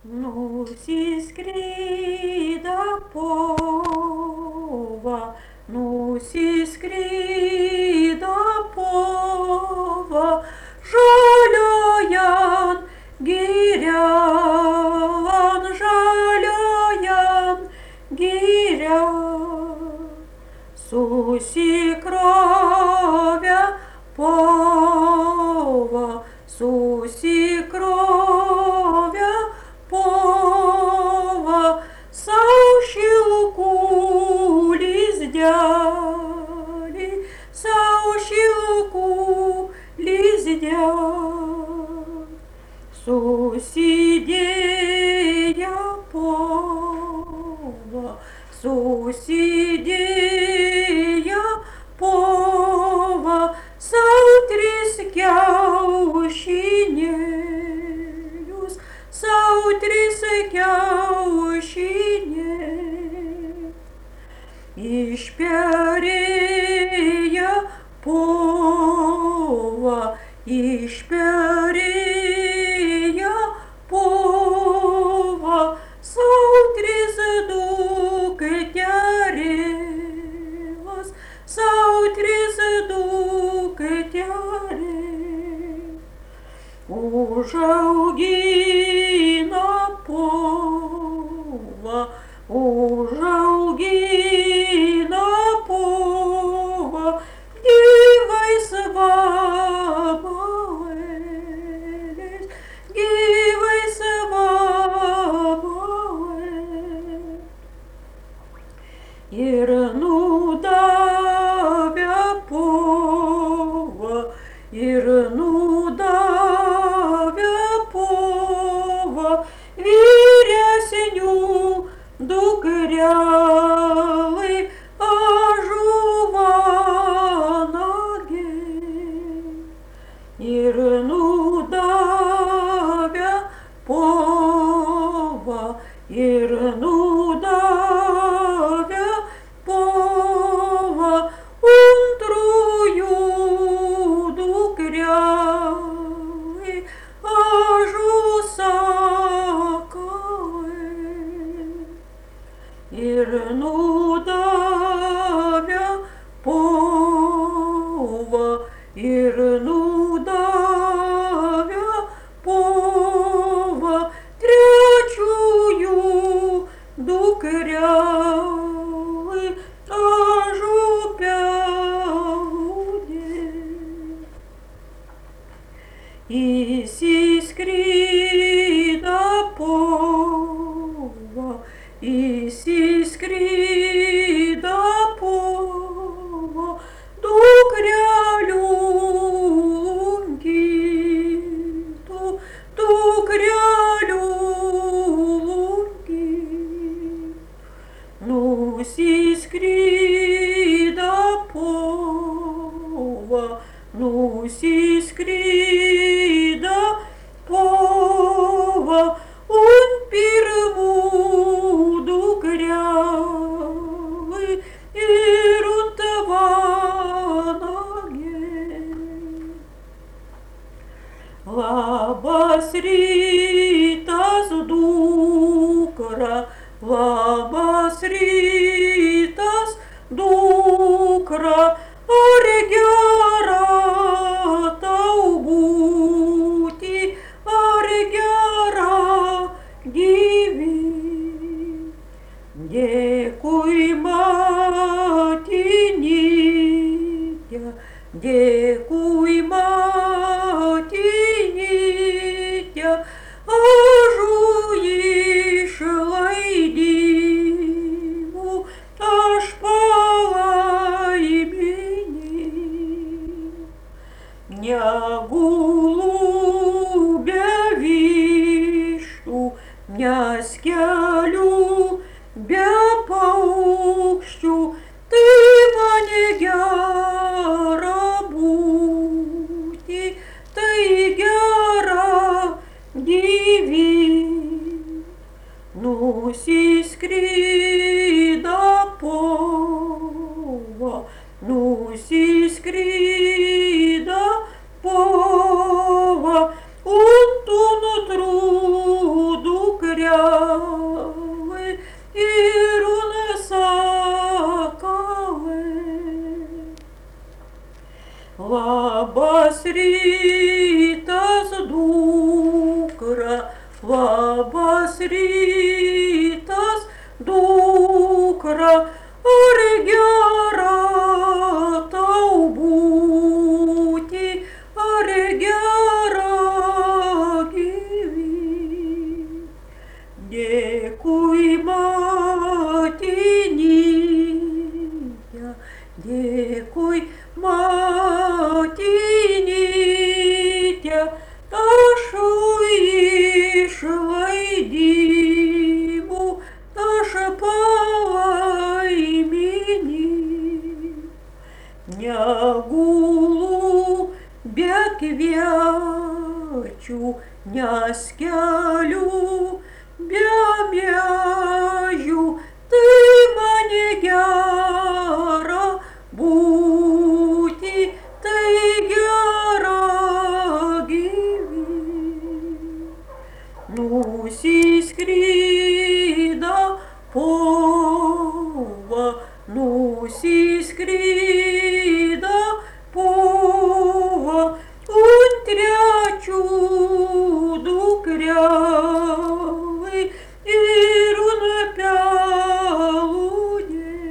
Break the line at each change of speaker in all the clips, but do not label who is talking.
Nusiskrido pova, nusiskrido pova, žaliojan girian, žaliojan girian, susikrovė pova, susikrovė pova, sau šilkų lizdelį, sau šilkų lizdelį, susidėjo pova, susidėjo pova, sau tris kiaušinėlius, sau tris kiaušinėlius, išperėjo pova, išperėjo pova, sau tris dukterėles, sau tris dukterėles, užaugino pova, užaugino pova, gyvais vabalėliais, gyvais vabalėliais. Ir nudavė pova, ir nudavė pova, vyresnių dukrelai ažuvanagiai. Ir nudavė pova, ir nudavė pova, antrųjų dukrelai ažusakalai. Ir nudavė pova, ir nudavė pova, trečiųjų dukrelai ažupeludė. Įsiskrido pova, įsiskrido pova, dukrelių lunkytų, dukrelių lunkytų. Nusiskrido pova, nusiskrido pova, ant pirmų dukrelai ir ant vanagiai. Labas rytas, dukra, labas rytas, dukra, ar gera tau būti, ar gera gyventi. Dėkui motinyte, dėkui motinyte, ažu išlaidymų aš palaiminį. Negulu be vištų, neskelių be paukščių, tai man gera būti, tai gera gyventi. Nusiskrido pova, nusiskrido pova, ant tų nutrū dukrelai Labas rytas, dukra, ar gera tau būti, ar gera gyventi. Dėkui, motinyte, dėkui, motinyte, tašu išlaidymų, taša palaiminį. Negulu be kviečių, neskelių be miežių, tai man gera būti, tai gera gyventi. Nusiskrida pova, nusiskrida pova, un trečių dukrelai ir un pelūnė.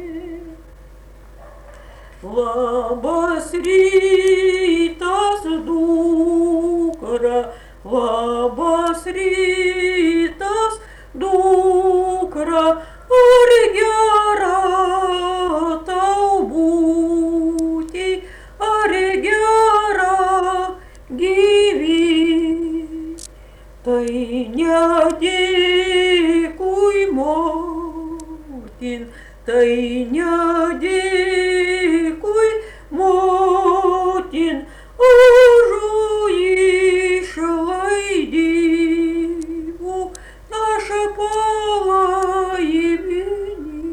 Labas rytas, dukra, labas rytas, dukra, ar gera tau būti, ar gera gyventi. Tai nedėkui, motin, tai nedėkui, motin, už išlaidymų, taša palaiminį.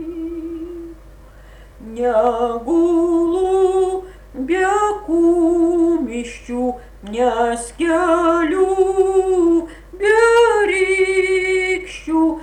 Negulu be kumiščių, neskelių be rykščių,